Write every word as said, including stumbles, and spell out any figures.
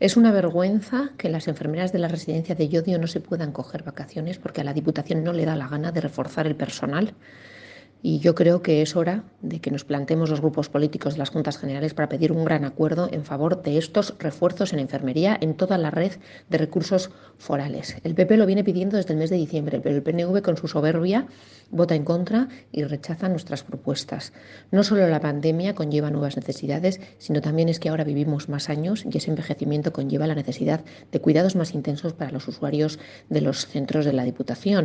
Es una vergüenza que las enfermeras de la residencia de Llodio no se puedan coger vacaciones porque a la Diputación no le da la gana de reforzar el personal. Y yo creo que es hora de que nos planteemos los grupos políticos de las Juntas Generales para pedir un gran acuerdo en favor de estos refuerzos en enfermería en toda la red de recursos forales. El P P lo viene pidiendo desde el mes de diciembre, pero el P N V con su soberbia vota en contra y rechaza nuestras propuestas. No solo la pandemia conlleva nuevas necesidades, sino también es que ahora vivimos más años y ese envejecimiento conlleva la necesidad de cuidados más intensos para los usuarios de los centros de la Diputación.